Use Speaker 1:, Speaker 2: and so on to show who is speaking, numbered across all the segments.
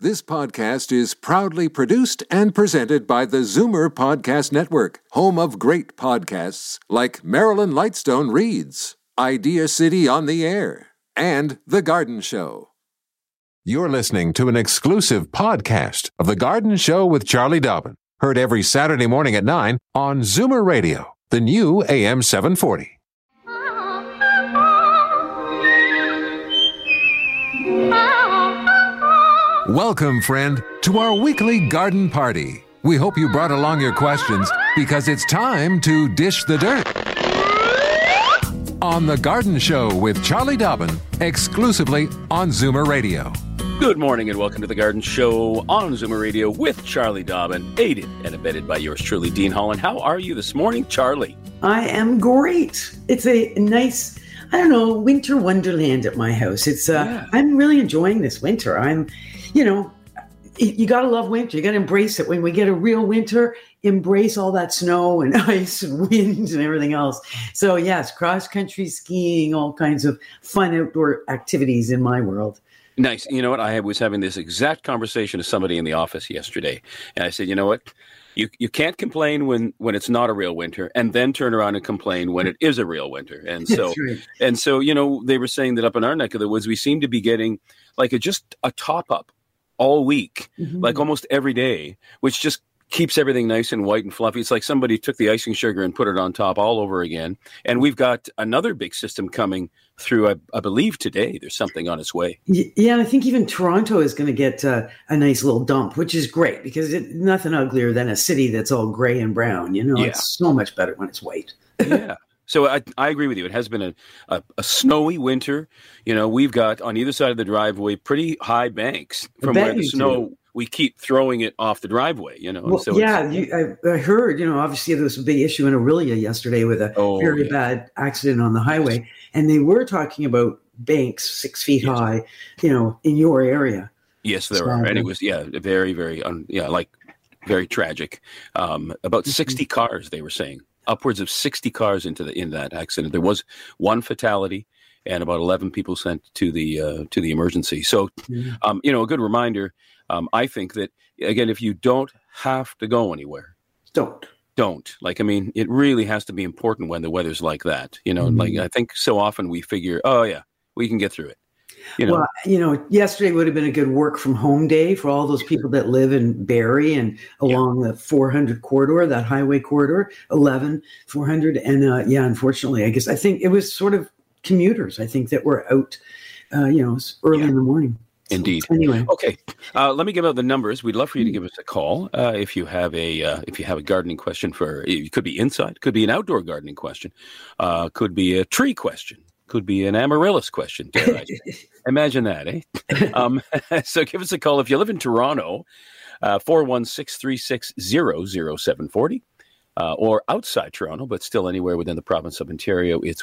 Speaker 1: This podcast is proudly produced and presented by the Zoomer Podcast Network, home of great podcasts like Marilyn Lightstone Reads, Idea City on the Air, and The Garden Show. You're listening to an exclusive podcast of The Garden Show with Charlie Dobbin, heard every Saturday morning at 9 on Zoomer Radio, the new AM 740. Welcome, friend, to our weekly garden party. We hope you brought along your questions because it's time to dish the dirt. On The Garden Show with Charlie Dobbin, exclusively on Zoomer Radio.
Speaker 2: Good morning and welcome to The Garden Show on Zoomer Radio with Charlie Dobbin, aided and abetted by yours truly, Dean Holland. How are you this morning, Charlie?
Speaker 3: I am great. It's a nice, winter wonderland at my house. I'm really enjoying this winter. You got to love winter. You got to embrace it. When we get a real winter, embrace all that snow and ice and wind and everything else. So yes, cross-country skiing, all kinds of fun outdoor activities in my world.
Speaker 2: Nice. You know what? I was having this exact conversation with somebody in the office yesterday. And I said, you know what? You can't complain when it's not a real winter and then turn around and complain when it is a real winter. And so, right. They were saying that up in our neck of the woods, we seem to be getting just a top up all week, like almost every day, which just keeps everything nice and white and fluffy. It's like somebody took the icing sugar and put it on top all over again. And we've got another big system coming through, I believe today. There's something on its way.
Speaker 3: Yeah, I think even Toronto is going to get a nice little dump, which is great because it's nothing uglier than a city that's all gray and brown. It's so much better when it's white.
Speaker 2: Yeah. So I agree with you. It has been a snowy winter. We've got on either side of the driveway pretty high banks from where the snow, we keep throwing it off the driveway,
Speaker 3: Well, so I heard, obviously there was a big issue in Orillia yesterday with a very bad accident on the highway. And they were talking about banks 6 feet high, in your area.
Speaker 2: Yes, there are. And it was, very, very, very tragic. About 60 cars, they were saying. Upwards of 60 cars in that accident. There was one fatality and about 11 people sent to the emergency. So, a good reminder. I think that again, if you don't have to go anywhere,
Speaker 3: don't.
Speaker 2: It really has to be important when the weather's like that. I think so often we figure, we can get through it.
Speaker 3: Well, yesterday would have been a good work from home day for all those people that live in Barrie and along the 400 corridor, that highway corridor, 11, 400. And unfortunately, I think it was sort of commuters, that were out, early in the morning.
Speaker 2: Indeed.
Speaker 3: So, anyway.
Speaker 2: Okay. Let me give out the numbers. We'd love for you to give us a call if you have a gardening question it could be inside, could be an outdoor gardening question, could be a tree question. Could be an amaryllis question, dare I say. Imagine that, eh? So give us a call if you live in Toronto, 416-360-0740, or outside Toronto, but still anywhere within the province of Ontario. It's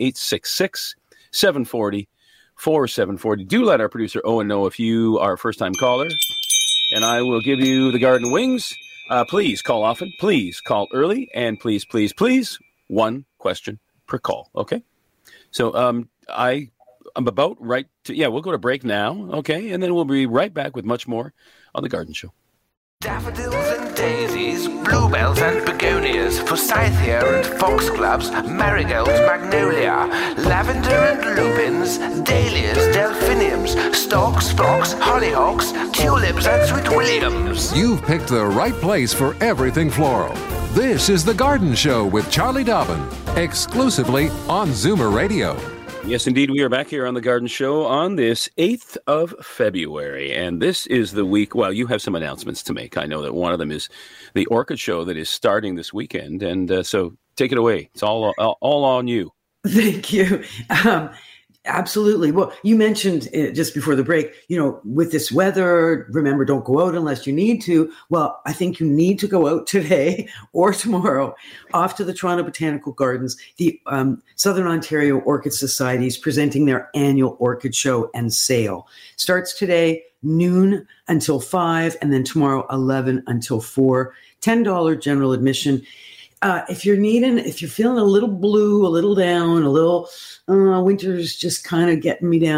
Speaker 2: 1-866-740-4740. Do let our producer Owen know if you are a first-time caller, and I will give you the garden wings. Please call often, please call early, and please, one question per call, okay? So I'm about right to, we'll go to break now, okay? And then we'll be right back with much more on The Garden Show.
Speaker 4: Daffodils and daisies, bluebells and begonias, forsythia and foxgloves, marigolds, magnolia, lavender and lupins, dahlias, delphiniums, stalks, phlox, hollyhocks, tulips and sweet williams.
Speaker 1: You've picked the right place for everything floral. This is The Garden Show with Charlie Dobbin, exclusively on Zoomer Radio.
Speaker 2: Yes, indeed. We are back here on The Garden Show on this 8th of February. And this is the week, well, you have some announcements to make. I know that one of them is the Orchid Show that is starting this weekend. And so take it away. It's all on you.
Speaker 3: Thank you. Absolutely. Well, you mentioned just before the break, with this weather, remember, don't go out unless you need to. Well, I think you need to go out today or tomorrow off to the Toronto Botanical Gardens. The Southern Ontario Orchid Society is presenting their annual Orchid Show and Sale. Starts today, noon until 5, and then tomorrow, 11 until 4. $10 general admission. If you're feeling a little blue, a little down, winter's just kind of getting me down,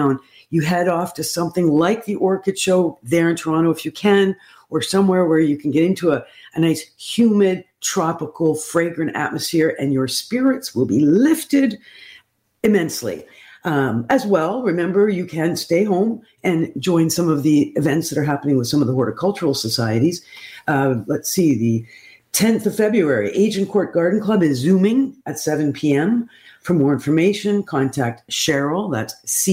Speaker 3: you head off to something like the Orchid Show there in Toronto if you can, or somewhere where you can get into a nice, humid, tropical, fragrant atmosphere, and your spirits will be lifted immensely. As well, remember, you can stay home and join some of the events that are happening with some of the horticultural societies. Let's see, the 10th of February, Agincourt Garden Club is Zooming at 7 p.m. For more information, contact Cheryl, that's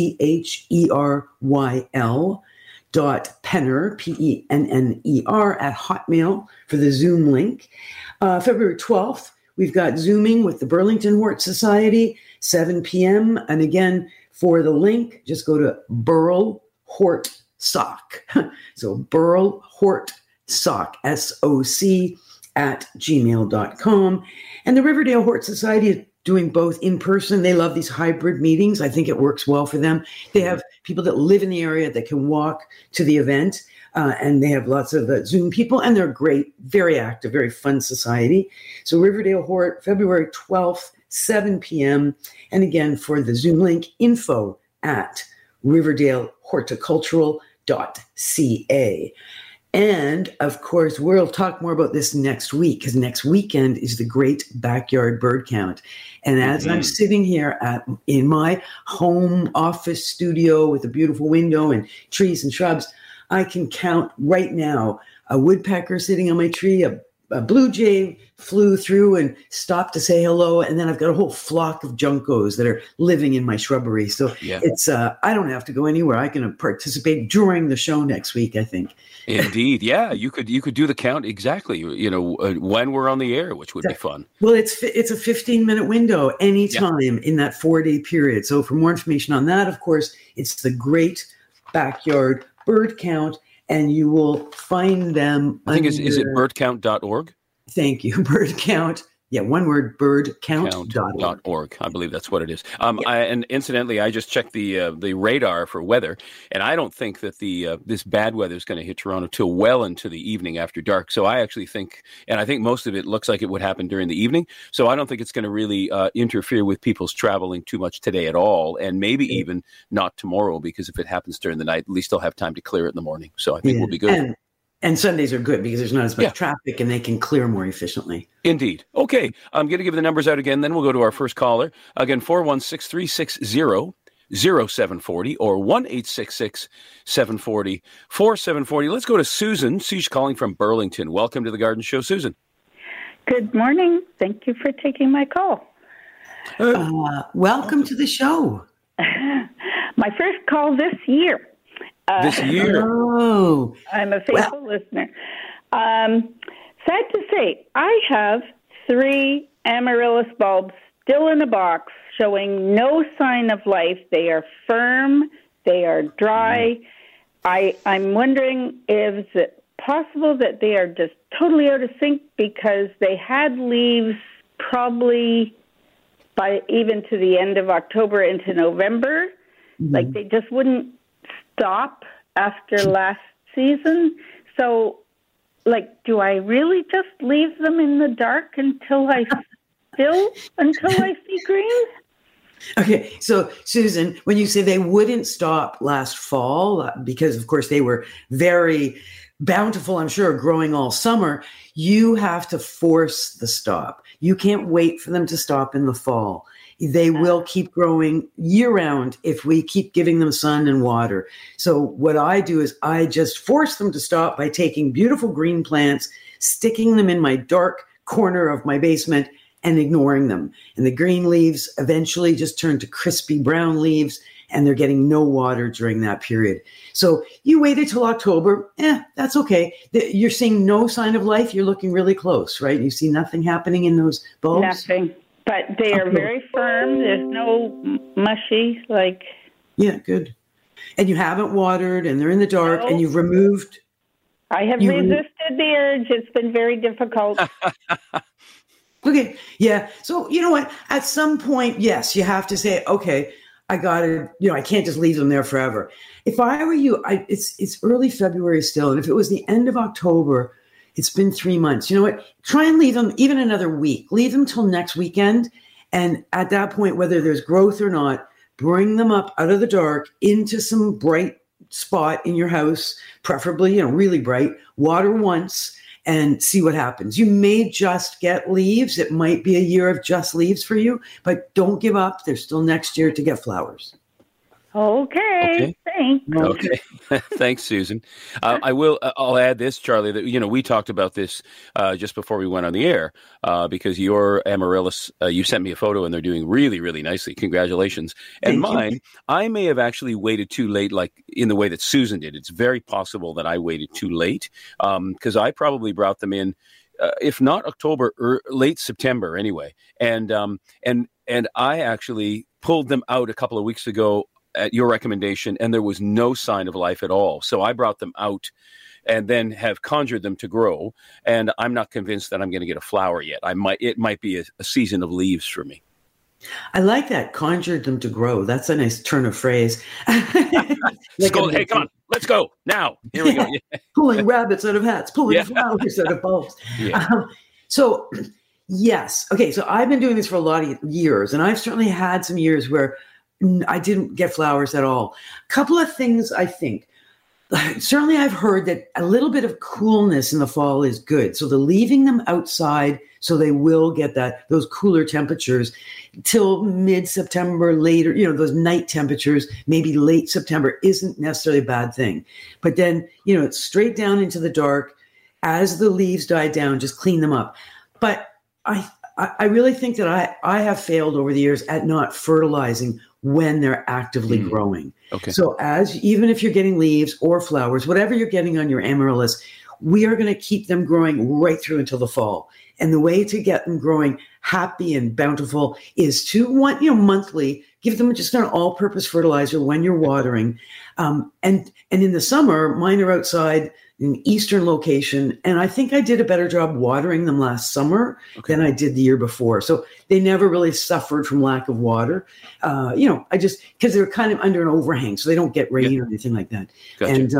Speaker 3: CHERYL .penner, PENNER, at Hotmail for the Zoom link. February 12th, we've got Zooming with the Burlington Hort Society, 7 p.m. And again, for the link, just go to Burl Hort Sock. So Burl Hort Sock, SOC, at gmail.com. And the Riverdale Hort Society is doing both in person. They love these hybrid meetings. I think it works well for them. They have people that live in the area that can walk to the event. And they have lots of Zoom people, and they're great, very active, very fun society. So Riverdale Hort, February 12th, 7 p.m. And again, for the Zoom link, info at riverdalehorticultural.ca. And of course, we'll talk more about this next week, because next weekend is the Great Backyard Bird Count. And as I'm sitting here in my home office studio with a beautiful window and trees and shrubs, I can count right now a woodpecker sitting on my tree, a blue jay flew through and stopped to say hello, and then I've got a whole flock of juncos that are living in my shrubbery. So it's I don't have to go anywhere. I can participate during the show next week, I think.
Speaker 2: Indeed, yeah, you could do the count exactly. When we're on the air, which would be fun.
Speaker 3: Well, it's a 15-minute window anytime in that 4-day period. So for more information on that, of course, it's the Great Backyard Bird Count. And you will find them. I think
Speaker 2: is it birdcount.org?
Speaker 3: Thank you. Bird Count. Yeah, one word, birdcount.org.
Speaker 2: I believe that's what it is. And incidentally, I just checked the radar for weather, and I don't think that this bad weather is going to hit Toronto till well into the evening after dark. So I actually think, and I think most of it looks like it would happen during the evening. So I don't think it's going to really interfere with people's traveling too much today at all, and maybe even not tomorrow, because if it happens during the night, at least they'll have time to clear it in the morning. So I think we'll be good.
Speaker 3: And Sundays are good because there's not as much traffic and they can clear more efficiently.
Speaker 2: Indeed. Okay. I'm going to give the numbers out again. Then we'll go to our first caller. Again, 416-360-0740 or 1-866-740-4740. Let's go to Susan. She's calling from Burlington. Welcome to the Garden Show, Susan.
Speaker 5: Good morning. Thank you for taking my call.
Speaker 3: Welcome to the show.
Speaker 5: My first call this year.
Speaker 2: This year.
Speaker 3: Oh.
Speaker 5: I'm a faithful listener. Sad to say, I have 3 amaryllis bulbs still in a box showing no sign of life. They are firm. They are dry. I'm wondering if it's possible that they are just totally out of sync, because they had leaves probably by even to the end of October into November. Like they just wouldn't stop after last season. So, do I really just leave them in the dark until I see green?
Speaker 3: Okay, so Susan, when you say they wouldn't stop last fall, because of course they were very bountiful, I'm sure, growing all summer, you have to force the stop. You can't wait for them to stop in the fall. They will keep growing year-round if we keep giving them sun and water. So what I do is I just force them to stop by taking beautiful green plants, sticking them in my dark corner of my basement, and ignoring them. And the green leaves eventually just turn to crispy brown leaves, and they're getting no water during that period. So you waited till October, that's okay. You're seeing no sign of life. You're looking really close, right? You see nothing happening in those bulbs?
Speaker 5: Nothing. But they are very firm. There's no mushy,
Speaker 3: Yeah, good. And you haven't watered, and they're in the dark, and you've removed.
Speaker 5: I have resisted the urge. It's been very difficult.
Speaker 3: Okay, yeah. So you know what? At some point, yes, you have to say, okay, I got to, I can't just leave them there forever. If I were you, it's early February still, and if it was the end of October, it's been 3 months. You know what? Try and leave them even another week. Leave them till next weekend. And at that point, whether there's growth or not, bring them up out of the dark into some bright spot in your house, preferably, really bright, water once and see what happens. You may just get leaves. It might be a year of just leaves for you, but don't give up. There's still next year to get flowers.
Speaker 5: Okay. Thanks.
Speaker 2: Okay. Thanks, Susan. I'll add this, Charlie, that, we talked about this just before we went on the air because your amaryllis, you sent me a photo and they're doing really, really nicely. Congratulations. And mine, I may have actually waited too late, like in the way that Susan did. It's very possible that I waited too late because I probably brought them in, if not October, or late September anyway. And I actually pulled them out a couple of weeks ago at your recommendation, and there was no sign of life at all. So I brought them out and then have conjured them to grow. And I'm not convinced that I'm going to get a flower yet. It might be a season of leaves for me.
Speaker 3: I like that. Conjured them to grow. That's a nice turn of phrase.
Speaker 2: Hey, come on. Let's go now. Here we go. Yeah.
Speaker 3: Pulling rabbits out of hats, pulling flowers out of bulbs. Yeah. So, yes. Okay. So I've been doing this for a lot of years, and I've certainly had some years where I didn't get flowers at all. A couple of things, I think. Certainly I've heard that a little bit of coolness in the fall is good. So the leaving them outside so they will get those cooler temperatures till mid-September, later, those night temperatures, maybe late September isn't necessarily a bad thing. But then, it's straight down into the dark. As the leaves die down, just clean them up. But I really think that I have failed over the years at not fertilizing when they're actively growing. Okay. So even if you're getting leaves or flowers, whatever you're getting on your amaryllis, we are going to keep them growing right through until the fall. And the way to get them growing happy and bountiful is to monthly give them just an all-purpose fertilizer when you're watering. And in the summer, mine are outside in an eastern location. And I think I did a better job watering them last summer than I did the year before. So they never really suffered from lack of water. Because they're kind of under an overhang, so they don't get rain or anything like that. Gotcha. And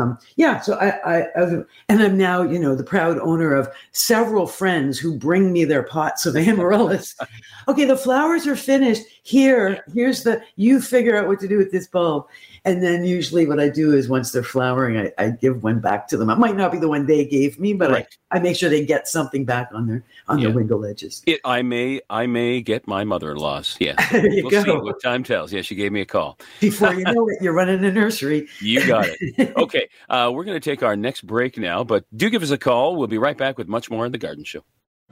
Speaker 3: so I'm now, the proud owner of several friends who bring me their pots of amaryllis. Okay, the flowers are finished. Here's you figure out what to do with this bulb. And then usually what I do is once they're flowering, I give one back to them. It might not be the one they gave me, but I make sure they get something back on their window ledges. I
Speaker 2: may get my mother-in-law's. Yeah,
Speaker 3: we'll
Speaker 2: see what time tells. Yeah, she gave me a call.
Speaker 3: Before you know it, you're running a nursery.
Speaker 2: You got it. Okay, we're going to take our next break now, but do give us a call. We'll be right back with much more on The Garden Show.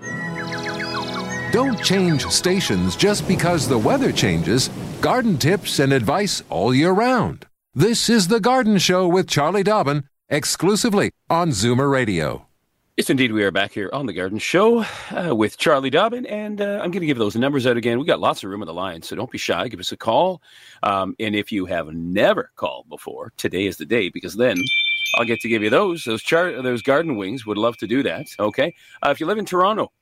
Speaker 1: Don't change stations just because the weather changes. Garden tips and advice all year round. This is The Garden Show with Charlie Dobbin, exclusively on Zoomer Radio.
Speaker 2: Yes, indeed, we are back here on The Garden Show with Charlie Dobbin, and I'm going to give those numbers out again. We got lots of room on the line, so don't be shy. Give us a call. And if you have never called before, today is the day, because then I'll get to give you those garden wings. Would love to do that, okay? If you live in Toronto,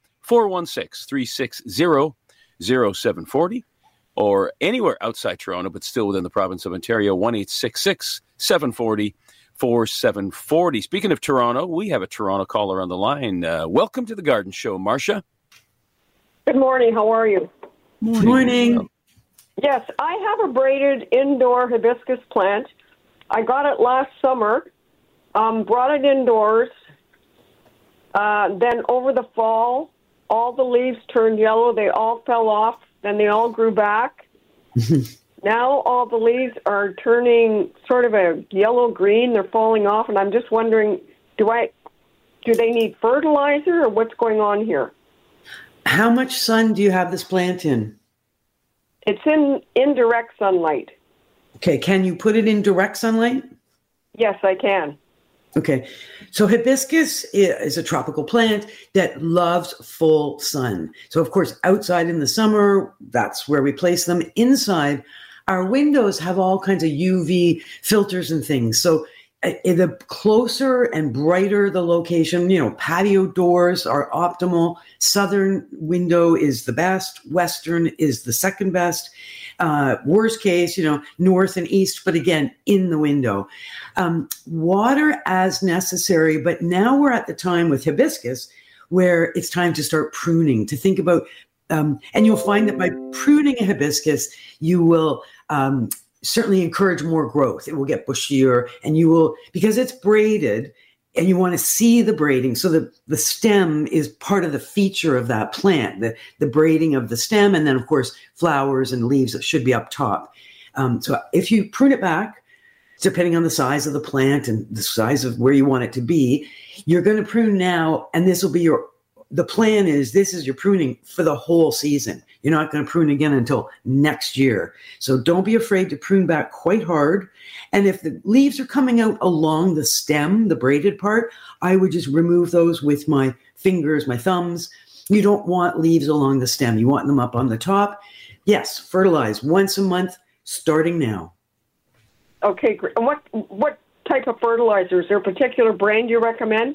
Speaker 2: 416-360-0740, or anywhere outside Toronto, but still within the province of Ontario, 1-866-740-4740. Speaking of Toronto, we have a Toronto caller on the line. Welcome to The Garden Show, Marcia.
Speaker 6: Good morning. How are you?
Speaker 3: Morning.
Speaker 6: Yes, I have a braided indoor hibiscus plant. I got it last summer, brought it indoors. Then over the fall, all the leaves turned yellow. They all fell off. Then they all grew back. Now all the leaves are turning sort of a yellow-green. They're falling off, and I'm just wondering, do they need fertilizer, or what's going on here?
Speaker 3: How much sun do you have this plant in?
Speaker 6: It's in indirect sunlight.
Speaker 3: Okay, can you put it in direct sunlight?
Speaker 6: Yes, I can.
Speaker 3: Okay, so hibiscus is a tropical plant that loves full sun. So, of course, outside in the summer, that's where we place them. Inside, our windows have all kinds of UV filters and things. So the closer and brighter the location, patio doors are optimal. Southern window is the best. Western is the second best. Worst case, north and east, but again, in the window. Water as necessary, but now we're at the time with hibiscus where it's time to start pruning, to think about, and you'll find that by pruning a hibiscus, you will certainly encourage more growth. It will get bushier, and you will, because it's braided, and you want to see the braiding. So the stem is part of the feature of that plant, the braiding of the stem, and then of course flowers and leaves that should be up top. So if you prune it back, depending on the size of the plant and the size of where you want it to be, you're going to prune now, and this will be the plan is this is your pruning for the whole season. You're not going to prune again until next year. So don't be afraid to prune back quite hard. And if the leaves are coming out along the stem, the braided part, I would just remove those with my fingers, my thumbs. You don't want leaves along the stem. You want them up on the top. Yes, fertilize once a month, starting now.
Speaker 6: Okay, great. And what type of fertilizer? Is there a particular brand you recommend?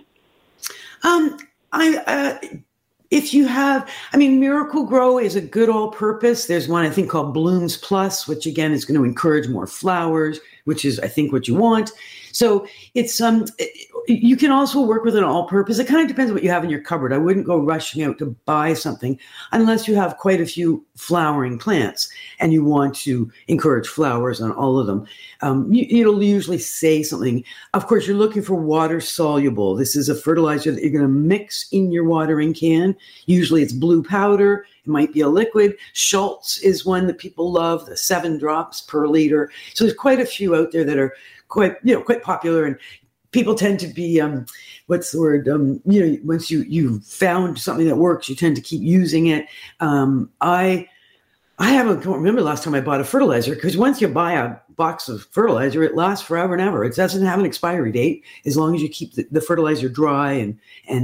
Speaker 3: If you have, Miracle Grow is a good all-purpose. There's one I think called Blooms Plus, which again is going to encourage more flowers, which is I think what you want. So it's you can also work with an all-purpose. It kind of depends what you have in your cupboard. I wouldn't go rushing out to buy something unless you have quite a few flowering plants and you want to encourage flowers on all of them. It'll usually say something. Of course, you're looking for water soluble. This is a fertilizer that you're going to mix in your watering can. Usually it's blue powder. It might be a liquid. Schultz is one that people love, the 7 drops per liter. So there's quite a few out there that are quite popular, and people tend to be, once you found something that works, you tend to keep using it. I don't remember the last time I bought a fertilizer, because once you buy a box of fertilizer, it lasts forever and ever. It doesn't have an expiry date as long as you keep the fertilizer dry and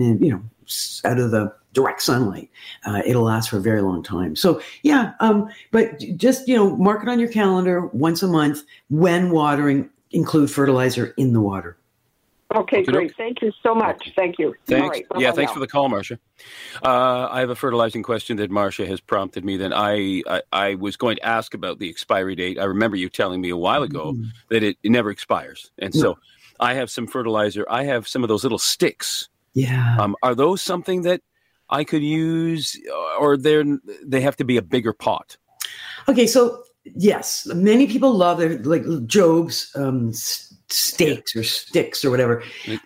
Speaker 3: out of the direct sunlight. It'll last for a very long time. So but just, mark it on your calendar once a month when watering, include fertilizer in the water.
Speaker 6: Okay, great. Thank you so much. Thank you.
Speaker 2: Thanks. Thanks for the call, Marcia. I have a fertilizing question that Marcia has prompted me. Then I was going to ask about the expiry date. I remember you telling me a while ago that it never expires. And so I have some fertilizer. I have some of those little sticks.
Speaker 3: Yeah.
Speaker 2: Are those something that I could use, or they have to be a bigger pot?
Speaker 3: Okay, so yes, many people love their Job's stakes or sticks or whatever.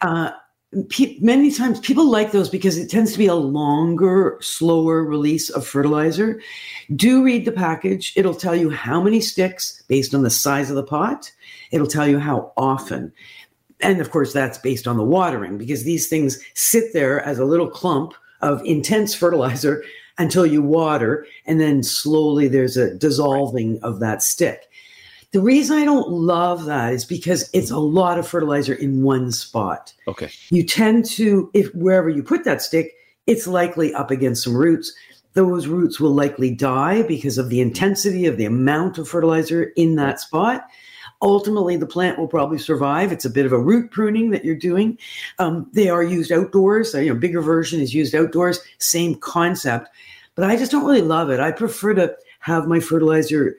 Speaker 3: Many times people like those because it tends to be a longer, slower release of fertilizer. Do read the package. It'll tell you how many sticks based on the size of the pot. It'll tell you how often. And of course, that's based on the watering, because these things sit there as a little clump of intense fertilizer until you water, and then slowly there's a dissolving of that stick. The reason I don't love that is because it's a lot of fertilizer in one spot.
Speaker 2: Okay.
Speaker 3: You tend to, if wherever you put that stick, it's likely up against some roots. Those roots will likely die because of the intensity of the amount of fertilizer in that spot. Ultimately, the plant will probably survive. It's a bit of a root pruning that you're doing. They are used outdoors. So, bigger version is used outdoors. Same concept. But I just don't really love it. I prefer to have my fertilizer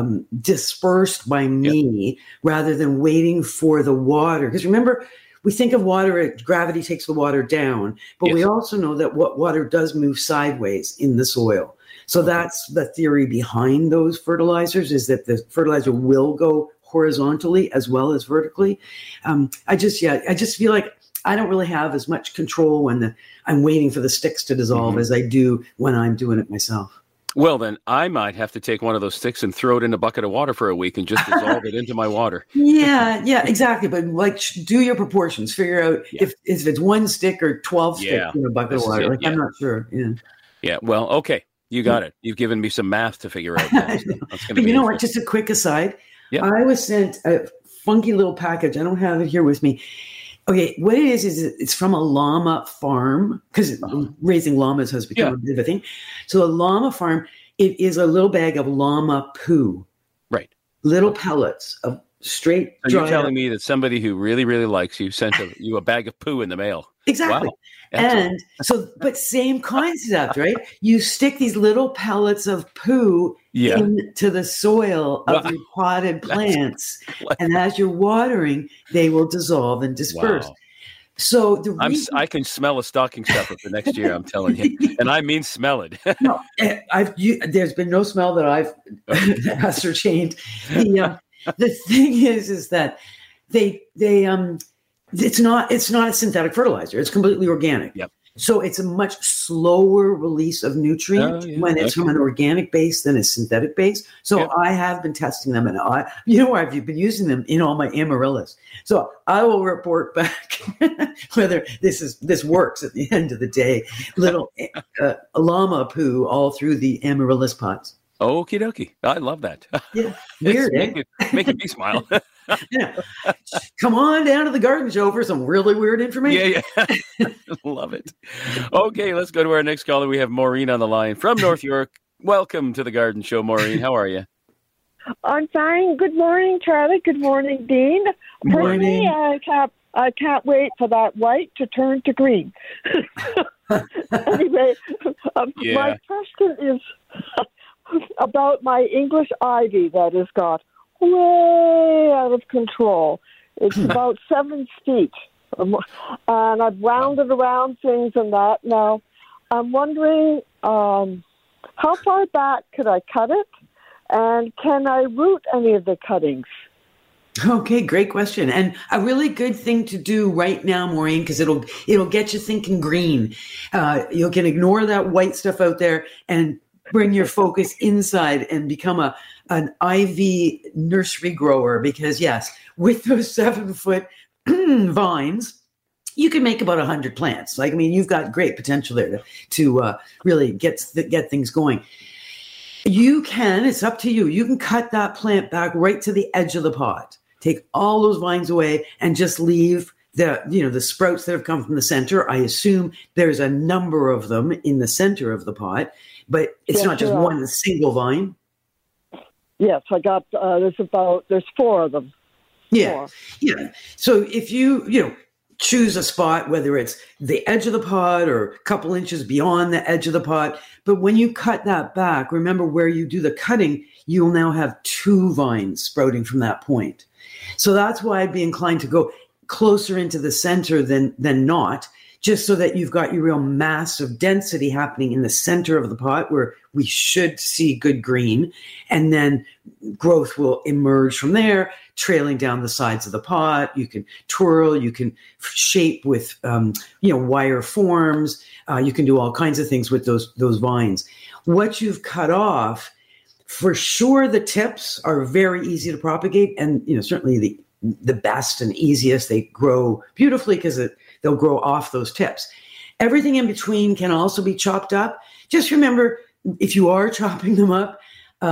Speaker 3: dispersed by me rather than waiting for the water. Because remember, we think of water, gravity takes the water down. But we also know that water does move sideways in the soil. So that's the theory behind those fertilizers, is that the fertilizer will go horizontally as well as vertically. I just feel like I don't really have as much control when I'm waiting for the sticks to dissolve as I do when I'm doing it myself.
Speaker 2: Well, then I might have to take one of those sticks and throw it in a bucket of water for a week and just dissolve it into my water.
Speaker 3: Yeah, exactly. But do your proportions. Figure out if it's one stick or 12 sticks in a bucket of water. I'm not sure.
Speaker 2: Yeah. Well, okay. You got it. You've given me some math to figure out.
Speaker 3: But you know what? Just a quick aside. Yeah. I was sent a funky little package. I don't have it here with me. Okay, what it is it's from a llama farm, because raising llamas has become a bit of a thing. So a llama farm, it is a little bag of llama poo.
Speaker 2: Right.
Speaker 3: Little pellets of straight.
Speaker 2: So you're telling me that somebody who really, really likes you sent you a bag of poo in the mail.
Speaker 3: Exactly. Wow. And so, but same concept, right? You stick these little pellets of poo into the soil of your potted plants. And as you're watering, they will dissolve and disperse. Wow. So the reason,
Speaker 2: I can smell a stocking stuffer for next year. I'm telling you, and I mean smell it.
Speaker 3: no, there's been no smell that I've ascertained. The thing is that it's not a synthetic fertilizer. It's completely organic.
Speaker 2: Yep.
Speaker 3: So it's a much slower release of nutrient when it's from an organic base than a synthetic base. So I have been testing them, and I've been using them in all my amaryllis. So I will report back whether this works at the end of the day. Little llama poo all through the amaryllis pots.
Speaker 2: Okie dokie. I love that.
Speaker 3: Yeah, weird.
Speaker 2: Making me smile.
Speaker 3: Yeah. Come on down to the garden show for some really weird information.
Speaker 2: Yeah. Love it. Okay, let's go to our next caller. We have Maureen on the line from North York. Welcome to the garden show, Maureen. How are you?
Speaker 7: I'm fine. Good morning, Charlie. Good morning, Dean.
Speaker 3: Morning.
Speaker 7: I can't wait for that white to turn to green. Anyway, my question is about my English ivy that has got way out of control. It's about 7 feet. And I've rounded around things and that. Now, I'm wondering how far back could I cut it? And can I root any of the cuttings?
Speaker 3: Okay, great question. And a really good thing to do right now, Maureen, because it'll get you thinking green. You can ignore that white stuff out there and bring your focus inside and become an ivy nursery grower. Because yes, with those 7-foot vines, you can make about 100 plants. You've got great potential there to really get things going. You can, it's up to you. You can cut that plant back right to the edge of the pot. Take all those vines away and just leave the sprouts that have come from the center. I assume there's a number of them in the center of the pot, but it's not just one single vine.
Speaker 7: Yes, I got, there's 4 of them.
Speaker 3: Yeah. 4. Yeah. So if you choose a spot, whether it's the edge of the pot or a couple inches beyond the edge of the pot, but when you cut that back, remember where you do the cutting, you'll now have 2 vines sprouting from that point. So that's why I'd be inclined to go closer into the center than not, just so that you've got your real mass of density happening in the center of the pot where we should see good green. And then growth will emerge from there, trailing down the sides of the pot. You can twirl, you can shape with, wire forms. You can do all kinds of things with those vines. What you've cut off, for sure, the tips are very easy to propagate, and certainly the best and easiest. They grow beautifully because they'll grow off those tips. Everything in between can also be chopped up. Just remember, if you are chopping them up,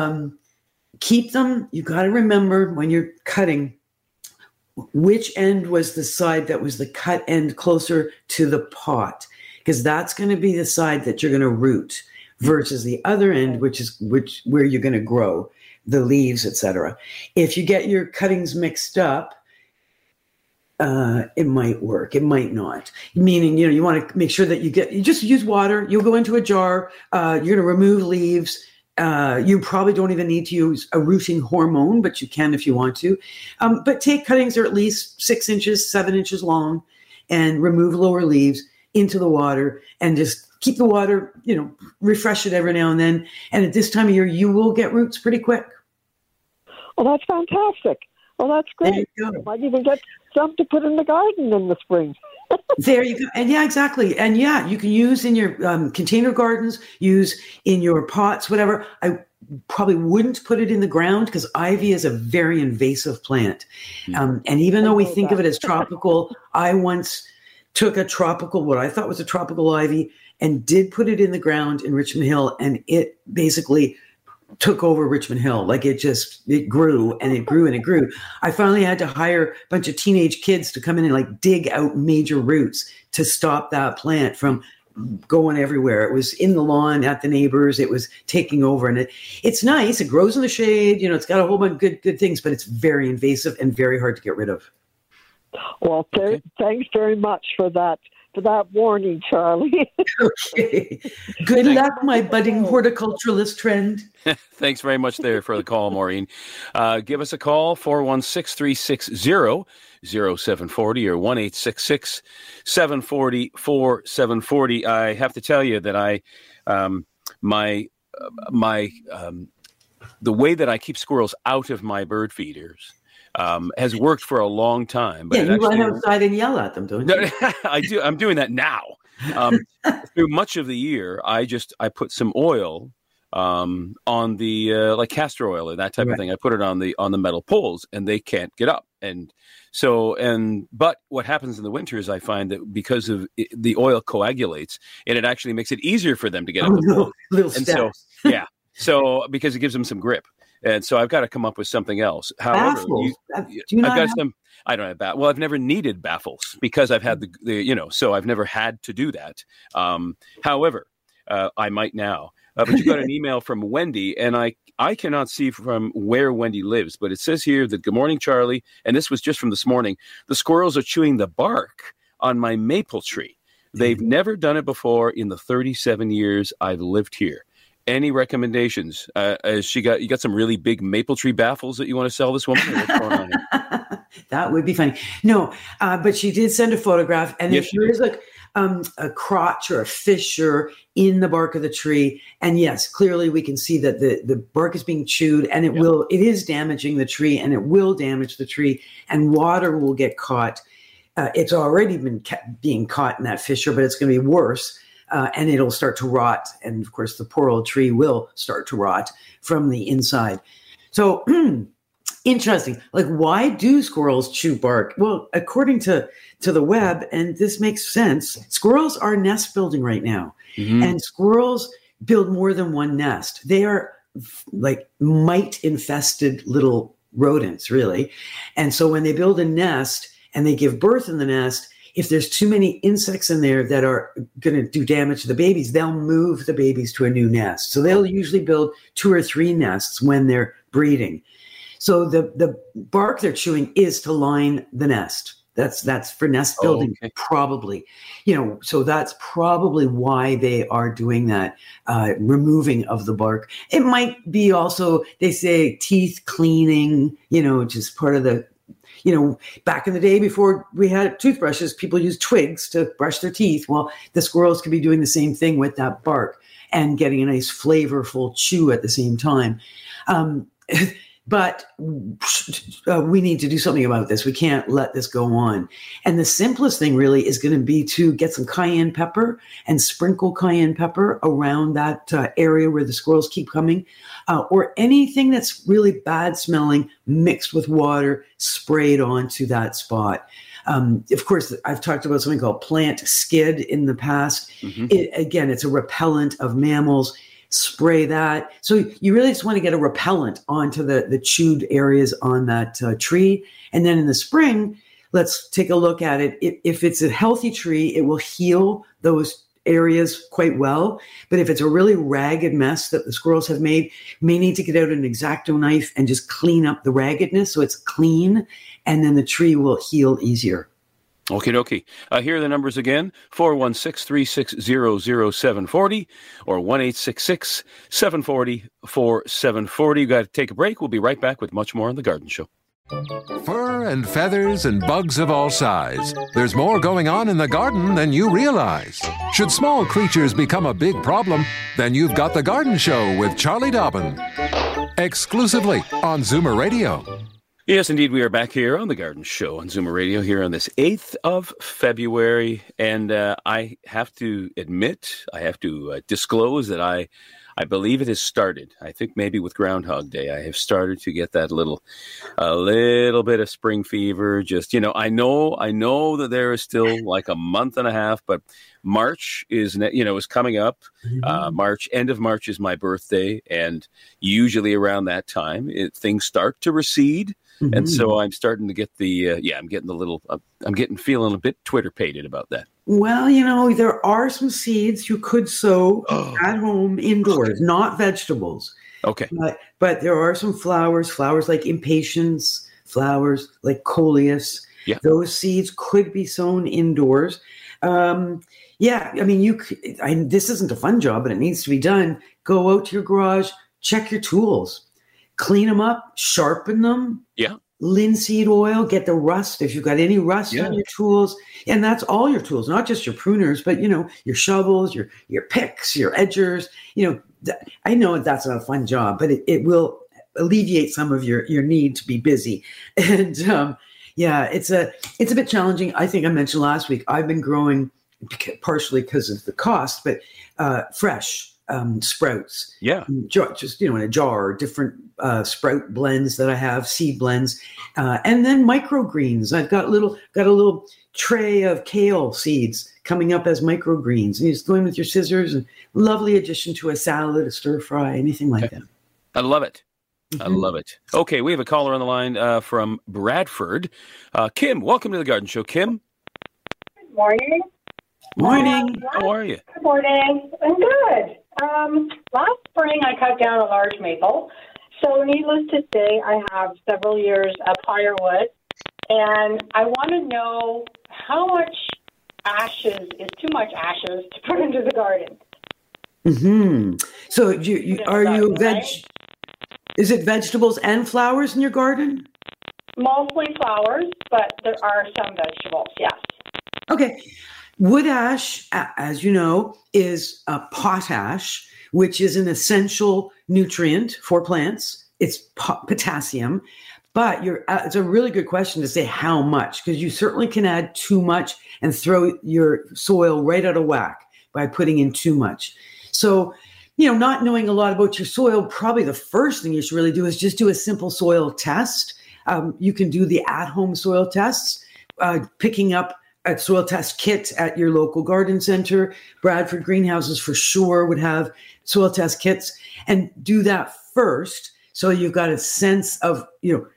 Speaker 3: keep them. You got to remember when you're cutting, which end was the side that was the cut end closer to the pot, because that's going to be the side that you're going to root, versus the other end, which where you're going to grow the leaves, etc. If you get your cuttings mixed up, it might work. It might not. Meaning, you want to make sure that you just use water. You'll go into a jar. You're going to remove leaves. You probably don't even need to use a rooting hormone, but you can if you want to. But take cuttings that are at least 6 inches, 7 inches long, and remove lower leaves into the water, and just keep the water, refresh it every now and then. And at this time of year, you will get roots pretty quick.
Speaker 7: Well, that's fantastic. Well, that's great. I might even get some to put in the garden in the spring.
Speaker 3: There you go. And yeah, exactly. And yeah, you can use in your container gardens, use in your pots, whatever. I probably wouldn't put it in the ground because ivy is a very invasive plant. And even though we think of it as tropical, I once took what I thought was a tropical ivy and did put it in the ground in Richmond Hill, and it basically took over Richmond Hill. It grew and it grew and it grew. I finally had to hire a bunch of teenage kids to come in and dig out major roots to stop that plant from going everywhere. It was in the lawn at the neighbors. It was taking over, and it's nice. It grows in the shade. It's got a whole bunch of good things, but it's very invasive and very hard to get rid of.
Speaker 7: Well, thanks very much for that for that warning, Charlie.
Speaker 3: Okay. Good luck, my budding horticulturalist friend.
Speaker 2: Thanks very much there for the call, Maureen. Give us a call, 416-360-0740 or 1-866-740-4740. I have to tell you that the way that I keep squirrels out of my bird feeders has worked for a long time. But
Speaker 3: you run outside and yell at them, don't you?
Speaker 2: I do. I'm doing that now. Through much of the year, I put some oil on the like castor oil or that type of thing. I put it on the metal poles, and they can't get up. But what happens in the winter is I find that because of the oil coagulates, and it actually makes it easier for them to get up the poles.
Speaker 3: Little steps.
Speaker 2: So because it gives them some grip. And so I've got to come up with something else. However, I've got some. I don't have baffles. Well, I've never needed baffles because I've had so I've never had to do that. However, I might now. But you got an email from Wendy, and I cannot see from where Wendy lives, but it says here that, good morning, Charlie. And this was just from this morning. The squirrels are chewing the bark on my maple tree. They've never done it before in the 37 years I've lived here. Any recommendations? You got some really big maple tree baffles that you want to sell this woman? Or what's going on here?
Speaker 3: That would be funny. No, but she did send a photograph, and there is like a crotch or a fissure in the bark of the tree. And yes, clearly we can see that the bark is being chewed, and it is damaging the tree, and it will damage the tree, and water will get caught. It's already been being caught in that fissure, but it's going to be worse. And it'll start to rot. And of course, the poor old tree will start to rot from the inside. So interesting. Like, why do squirrels chew bark? Well, according to the web, and this makes sense, squirrels are nest building right now. Mm-hmm. And squirrels build more than one nest. They are like mite-infested little rodents, really. And so when they build a nest and they give birth in the nest, if there's too many insects in there that are going to do damage to the babies, they'll move the babies to a new nest. So they'll usually build 2 or 3 nests when they're breeding. So the bark they're chewing is to line the nest. That's for nest building, probably. So that's probably why they are doing that, removing of the bark. It might be also, they say, teeth cleaning, just part of the, back in the day before we had toothbrushes, people used twigs to brush their teeth. Well, the squirrels could be doing the same thing with that bark and getting a nice flavorful chew at the same time. But we need to do something about this. We can't let this go on. And the simplest thing really is going to be to get some cayenne pepper and sprinkle cayenne pepper around that area where the squirrels keep coming, or anything that's really bad smelling mixed with water sprayed onto that spot. Of course, I've talked about something called plant skid in the past. Mm-hmm. It's a repellent of mammals. Spray that. So you really just want to get a repellent onto the chewed areas on that tree. And then in the spring, let's take a look at it. If it's a healthy tree, it will heal those areas quite well. But if it's a really ragged mess that the squirrels have made, you may need to get out an X-Acto knife and just clean up the raggedness so it's clean, and then the tree will heal easier.
Speaker 2: Okie dokie. Here are the numbers again, 416-360-0740 or 1-866-740-4740. You got to take a break. We'll be right back with much more on The Garden Show.
Speaker 1: Fur and feathers and bugs of all size. There's more going on in the garden than you realize. Should small creatures become a big problem, then you've got The Garden Show with Charlie Dobbin. Exclusively on Zoomer Radio.
Speaker 2: Yes, indeed. We are back here on The Garden Show on Zoomer Radio here on this 8th of February. And I have to admit, I have to disclose that I believe it has started. I think maybe with Groundhog Day, I have started to get that a little bit of spring fever. Just, I know that there is still like a month and a half, but March is coming up. Mm-hmm. End of March is my birthday. And usually around that time, things start to recede. Mm-hmm. And so I'm starting to get feeling a bit Twitter-pated about that.
Speaker 3: Well, there are some seeds you could sow at home indoors, not vegetables.
Speaker 2: Okay.
Speaker 3: But there are some flowers like impatiens, flowers like coleus.
Speaker 2: Yeah.
Speaker 3: Those seeds could be sown indoors. Yeah, I mean, this isn't a fun job, but it needs to be done. Go out to your garage, check your tools, clean them up, sharpen them.
Speaker 2: Yeah.
Speaker 3: Linseed oil, get the rust. If you've got any rust on your tools, and that's all your tools, not just your pruners, but your shovels, your picks, your edgers. I know that's not a fun job, but it will alleviate some of your need to be busy. And it's a bit challenging. I think I mentioned last week, I've been growing partially because of the cost, but fresh sprouts.
Speaker 2: Yeah.
Speaker 3: Just, in a jar, different sprout blends that I have, seed blends, and then microgreens. I've got a little tray of kale seeds coming up as microgreens. And you just go in with your scissors, and lovely addition to a salad, a stir fry, anything like that.
Speaker 2: I love it.
Speaker 3: Mm-hmm.
Speaker 2: I love it. Okay, we have a caller on the line from Bradford. Kim, welcome to the Garden Show. Kim.
Speaker 8: Good morning.
Speaker 3: Morning.
Speaker 2: How are you?
Speaker 8: Good morning. I'm good. Last spring, I cut down a large maple. So needless to say, I have several years of firewood. And I want to know how much ashes is too much ashes to put into the garden.
Speaker 3: Mm-hmm. So are you veg? Right? Is it vegetables and flowers in your garden?
Speaker 8: Mostly flowers, but there are some vegetables, yes.
Speaker 3: Okay. Wood ash, as you know, is potash, which is an essential nutrient for plants. It's potassium. But it's a really good question to say how much, because you certainly can add too much and throw your soil right out of whack by putting in too much. So, not knowing a lot about your soil, probably the first thing you should really do is just do a simple soil test. You can do the at-home soil tests, picking up a soil test kit at your local garden center. Bradford Greenhouses for sure would have soil test kits, and do that first. So you've got a sense of,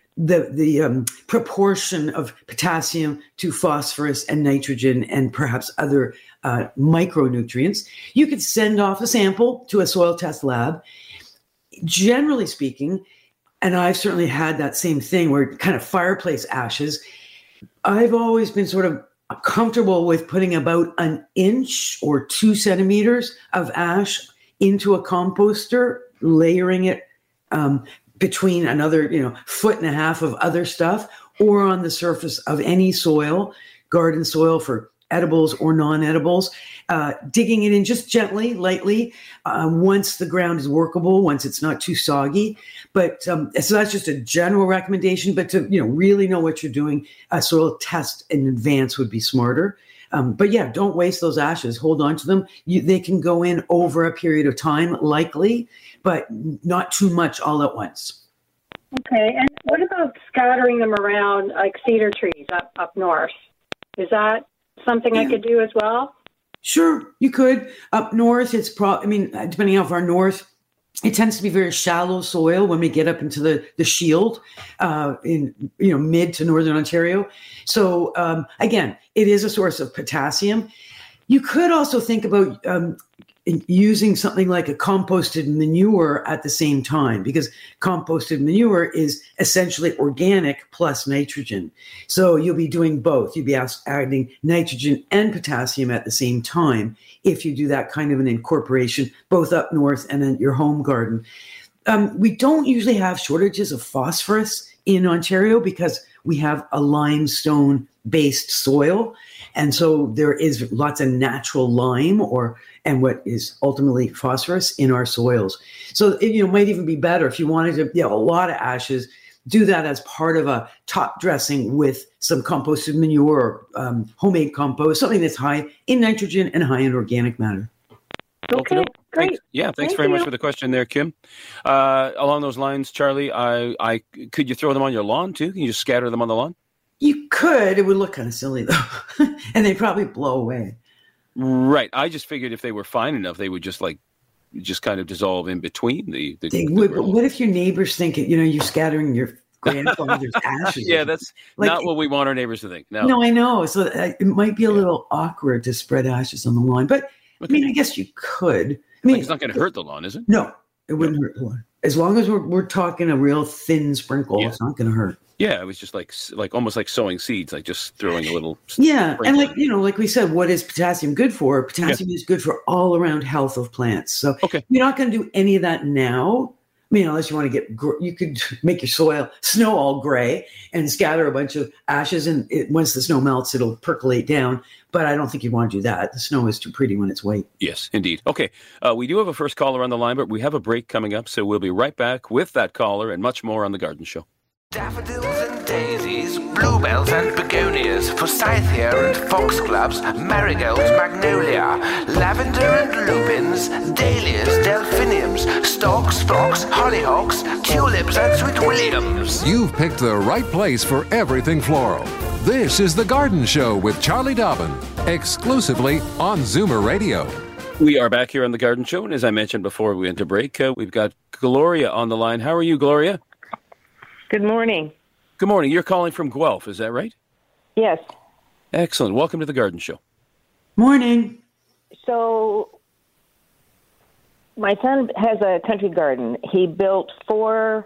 Speaker 3: the proportion of potassium to phosphorus and nitrogen and perhaps other micronutrients. You could send off a sample to a soil test lab. Generally speaking, and I've certainly had that same thing where kind of fireplace ashes, I've always been sort of comfortable with putting about an inch or 2 centimeters of ash into a composter, layering it between another, 1.5 feet of other stuff, or on the surface of any soil, garden soil for edibles or non-edibles, digging it in just gently, lightly, once the ground is workable, once it's not too soggy. But so that's just a general recommendation. But to really know what you're doing, a soil test in advance would be smarter. But yeah, don't waste those ashes. Hold on to them. They can go in over a period of time, likely, but not too much all at once.
Speaker 8: Okay. And what about scattering them around like cedar trees up north? Is that something I could do as well?
Speaker 3: Sure, you could. Up north, it's depending how far north, it tends to be very shallow soil when we get up into the Shield in mid to northern Ontario. So again, it is a source of potassium. You could also think about using something like a composted manure at the same time, because composted manure is essentially organic plus nitrogen. So you'll be doing both. You'll be adding nitrogen and potassium at the same time if you do that kind of an incorporation, both up north and in your home garden. We don't usually have shortages of phosphorus in Ontario because we have a limestone-based soil. And so there is lots of natural lime and what is ultimately phosphorus in our soils. So it might even be better if you wanted to, a lot of ashes, do that as part of a top dressing with some composted manure or homemade compost, something that's high in nitrogen and high in organic matter.
Speaker 8: Okay, great.
Speaker 2: Thanks very much for the question there, Kim. Along those lines, Charlie, I could you throw them on your lawn too? Can you just scatter them on the lawn?
Speaker 3: You could. It would look kind of silly though, and they'd probably blow away.
Speaker 2: Right. I just figured if they were fine enough, they would just kind of dissolve in between the
Speaker 3: But what if your neighbors think you're scattering your grandfather's ashes?
Speaker 2: Yeah, that's not what we want our neighbors to think.
Speaker 3: No, I know. So it might be a little awkward to spread ashes on the lawn, but
Speaker 2: okay.
Speaker 3: I guess you could.
Speaker 2: It's not going to hurt the lawn, is it?
Speaker 3: No, it wouldn't hurt the lawn. As long as we're talking a real thin sprinkle, it's not going to hurt.
Speaker 2: Yeah, it was just like almost like sowing seeds, like just throwing a little.
Speaker 3: Yeah, and like we said, what is potassium good for? Potassium is good for all around health of plants. So you're not going to do any of that now. I mean, unless you want to you could make your snow all gray and scatter a bunch of ashes, and once the snow melts, it'll percolate down. But I don't think you want to do that. The snow is too pretty when it's white.
Speaker 2: Yes, indeed. Okay, we do have a first caller on the line, but we have a break coming up, so we'll be right back with that caller and much more on The Garden Show.
Speaker 4: Daffodils and daisies, bluebells and begonias, forsythia and foxgloves, marigolds, magnolia, lavender and lupins, dahlias, delphiniums, stalks, phlox, hollyhocks, tulips and sweet williams.
Speaker 1: You've picked the right place for everything floral. This is The Garden Show with Charlie Dobbin, exclusively on Zoomer Radio.
Speaker 2: We are back here on The Garden Show, and as I mentioned before we went to break, we've got Gloria on the line. How are you, Gloria?
Speaker 9: Good morning.
Speaker 2: Good morning. You're calling from Guelph, is that right?
Speaker 9: Yes.
Speaker 2: Excellent. Welcome to The Garden Show.
Speaker 3: Morning.
Speaker 9: So, my son has a country garden. He built 4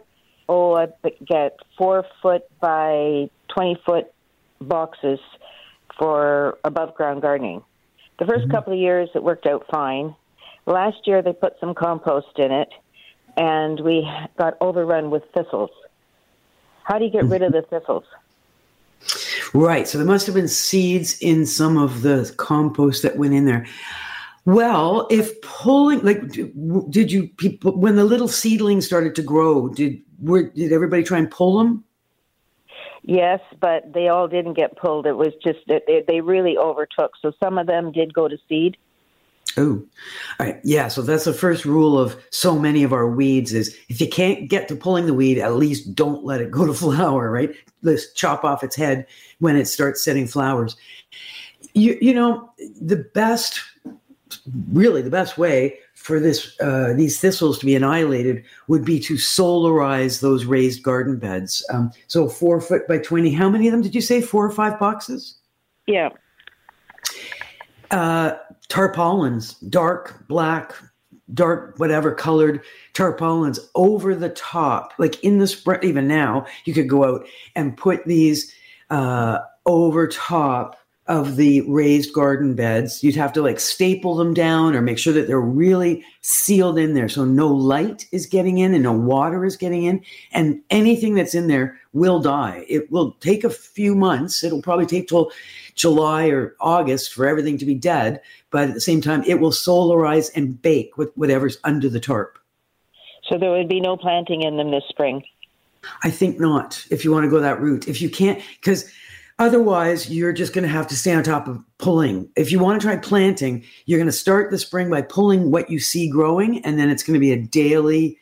Speaker 9: 4-foot by 20-foot boxes for above-ground gardening. The first couple of years, it worked out fine. Last year, they put some compost in it, and we got overrun with thistles. How do you get rid of the thistles?
Speaker 3: Right. So there must have been seeds in some of the compost that went in there. Well, if pulling, did you people when the little seedlings started to grow? Did everybody try and pull them?
Speaker 9: Yes, but they all didn't get pulled. It was just that they really overtook. So some of them did go to seed.
Speaker 3: Oh, all right. Yeah. So that's the first rule of so many of our weeds is if you can't get to pulling the weed, at least don't let it go to flower, right? Let's chop off its head when it starts setting flowers. You know, the best way for these thistles to be annihilated would be to solarize those raised garden beds. So 4 foot by 20, how many of them did you say? 4 or 5 boxes?
Speaker 9: Yeah.
Speaker 3: Tarpaulins, dark black, dark whatever colored tarpaulins over the top, like in the spring. Even now, you could go out and put these over top of the raised garden beds. You'd have to staple them down or make sure that they're really sealed in there so no light is getting in and no water is getting in, and anything that's in there will die. It will take a few months. It'll probably take till July or August for everything to be dead, but at the same time, it will solarize and bake with whatever's under the tarp.
Speaker 9: So there would be no planting in them this spring?
Speaker 3: I think not, if you want to go that route. If you can't, because otherwise, you're just going to have to stay on top of pulling. If you want to try planting, you're going to start the spring by pulling what you see growing, and then it's going to be a daily,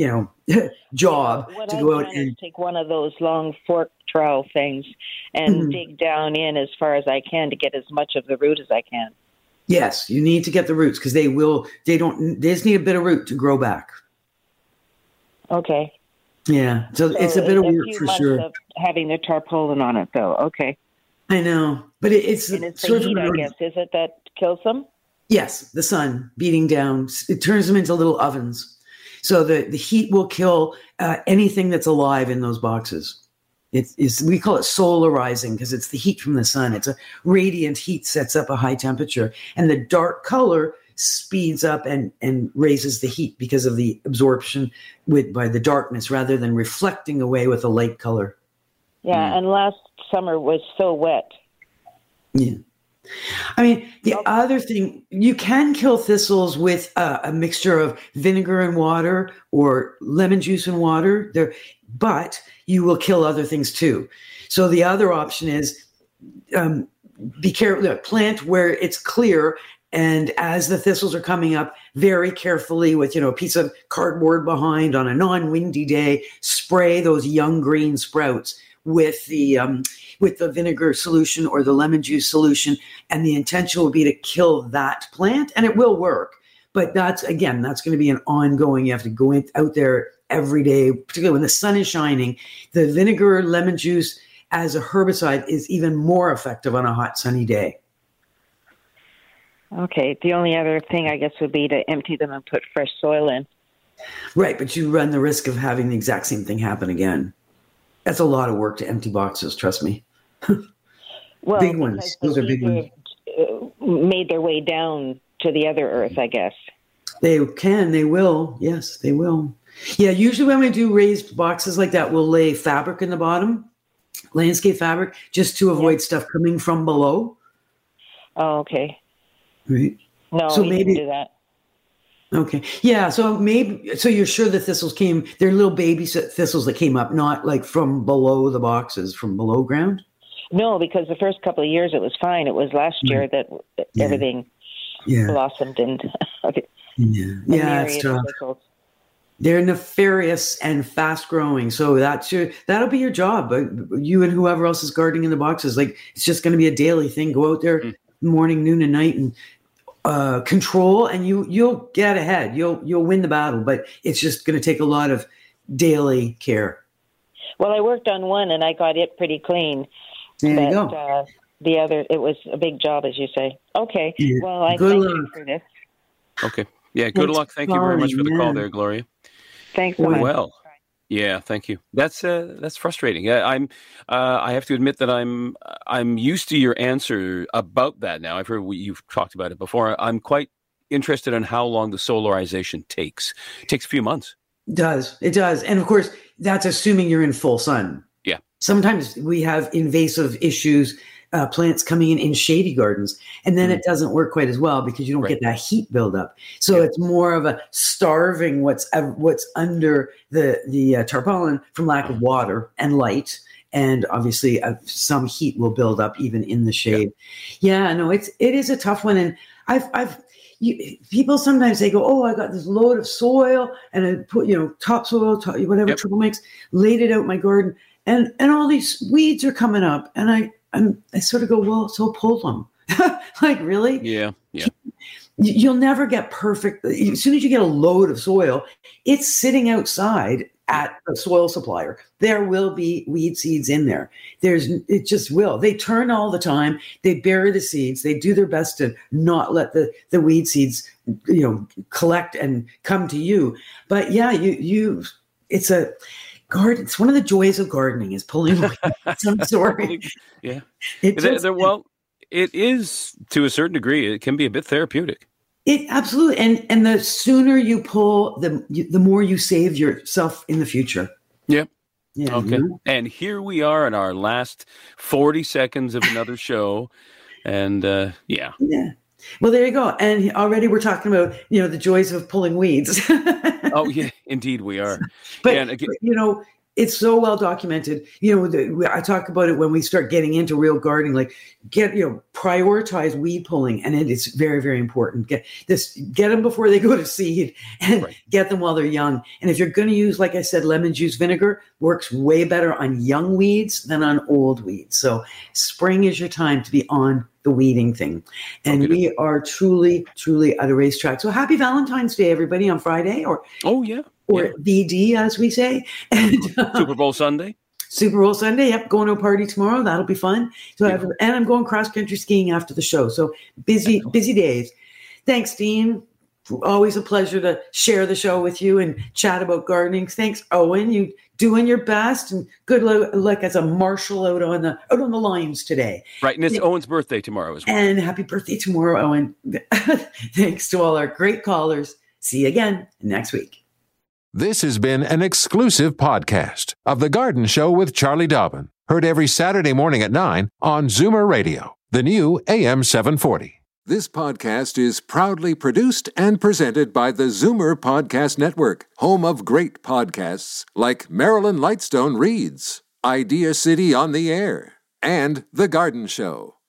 Speaker 3: job to go out and
Speaker 9: take one of those long fork trowel things and dig down in as far as I can to get as much of the root as I can.
Speaker 3: Yes, you need to get the roots because they just need a bit of root to grow back.
Speaker 9: Okay.
Speaker 3: Yeah, so it's a bit of work for sure.
Speaker 9: Of having the tarpaulin on it, though. Okay.
Speaker 3: I know, but it's
Speaker 9: the heat, I guess. Is it that kills them? Yes,
Speaker 3: the sun beating down. It turns them into little ovens. So the heat will kill anything that's alive in those boxes. We call it solarizing because it's the heat from the sun. It's a radiant heat sets up a high temperature, and the dark color speeds up and raises the heat because of the absorption by the darkness rather than reflecting away with a light color.
Speaker 9: Yeah, and last summer was so wet.
Speaker 3: Yeah. I mean, the other thing, you can kill thistles with a mixture of vinegar and water or lemon juice and water, but you will kill other things too. So the other option is be careful, plant where it's clear. And as the thistles are coming up, very carefully with, a piece of cardboard behind on a non-windy day, spray those young green sprouts with the vinegar solution or the lemon juice solution. And the intention will be to kill that plant, and it will work. But that's going to be an ongoing, you have to go out there every day, particularly when the sun is shining. The vinegar, lemon juice as a herbicide is even more effective on a hot, sunny day.
Speaker 9: Okay. The only other thing, I guess, would be to empty them and put fresh soil in.
Speaker 3: Right, but you run the risk of having the exact same thing happen again. That's a lot of work to empty boxes, trust me.
Speaker 9: Well,
Speaker 3: big ones. Those are big ones.
Speaker 9: Made their way down to the other earth, I guess.
Speaker 3: They will. Yes, they will. Yeah, usually when we do raised boxes like that, we'll lay fabric in the bottom, landscape fabric, just to avoid stuff coming from below.
Speaker 9: Oh, okay.
Speaker 3: Right.
Speaker 9: No,
Speaker 3: so
Speaker 9: we
Speaker 3: maybe
Speaker 9: didn't do that.
Speaker 3: Okay. Yeah. So you're sure the thistles they're little baby thistles that came up, not like from below the boxes, from below ground?
Speaker 9: No, because the first couple of years it was fine. It was last year that everything blossomed and
Speaker 3: it's tough. They're nefarious and fast growing. So that'll be your job. You and whoever else is gardening in the boxes, like it's just going to be a daily thing. Go out there morning, noon, and night and control, and you'll get ahead. You'll win the battle, but it's just going to take a lot of daily care.
Speaker 9: Well, I worked on one and I got it pretty clean.
Speaker 3: There you go.
Speaker 9: The other, it was a big job, as you say. Okay.
Speaker 3: Yeah.
Speaker 9: Well, I thank you for this.
Speaker 2: Okay. Yeah. Good luck. Thank you very much for the call there, Gloria.
Speaker 9: Thanks so much.
Speaker 2: Well, yeah. Thank you. That's frustrating. I have to admit that I'm used to your answer about that now. I've heard you've talked about it before. I'm quite interested in how long the solarization takes. It takes a few months.
Speaker 3: It does. And of course, that's assuming you're in full sun.
Speaker 2: Yeah.
Speaker 3: Sometimes we have invasive issues, plants coming in shady gardens, and then it doesn't work quite as well because you don't get that heat buildup. So it's more of a starving what's under the tarpaulin from lack of water and light. And obviously some heat will build up even in the shade. Yeah, no, it is a tough one. And people sometimes they go, oh, I got this load of soil and I put, topsoil, whatever trouble makes, laid it out in my garden. And all these weeds are coming up, and I sort of go, well, so pull them. Like, really?
Speaker 2: Yeah.
Speaker 3: You'll never get perfect. As soon as you get a load of soil, it's sitting outside at a soil supplier. There will be weed seeds in there. It just will. They turn all the time. They bury the seeds. They do their best to not let the weed seeds, collect and come to you. But yeah, it's a garden. It's one of the joys of gardening is pulling weeds. I'm sorry.
Speaker 2: Yeah. It is to a certain degree. It can be a bit therapeutic.
Speaker 3: It absolutely, and the sooner you pull, the more you save yourself in the future.
Speaker 2: Yep.
Speaker 3: Yeah.
Speaker 2: Okay. And here we are in our last 40 seconds of another show, and yeah.
Speaker 3: Well, there you go. And already we're talking about the joys of pulling weeds.
Speaker 2: Oh yeah, indeed we are.
Speaker 3: But it's so well documented. I talk about it when we start getting into real gardening, like prioritize weed pulling. And it is very, very important. Get them before they go to seed and get them while they're young. And if you're going to use, like I said, lemon juice vinegar works way better on young weeds than on old weeds. So spring is your time to be on the weeding thing. And we are truly, truly at a racetrack. So happy Valentine's Day, everybody, on Friday or VD, as we say. And,
Speaker 2: Super Bowl Sunday.
Speaker 3: Super Bowl Sunday. Yep. Going to a party tomorrow. That'll be fun. So, and I'm going cross country skiing after the show. So busy days. Thanks, Dean. Always a pleasure to share the show with you and chat about gardening. Thanks, Owen. You doing your best, and good luck as a marshal out on the lines today.
Speaker 2: Right, and it's Owen's birthday tomorrow as well.
Speaker 3: And happy birthday tomorrow, Owen. Thanks to all our great callers. See you again next week.
Speaker 1: This has been an exclusive podcast of The Garden Show with Charlie Dobbin. Heard every Saturday morning at 9 on Zoomer Radio, the new AM 740. This podcast is proudly produced and presented by the Zoomer Podcast Network, home of great podcasts like Marilyn Lightstone Reads, Idea City on the Air, and The Garden Show.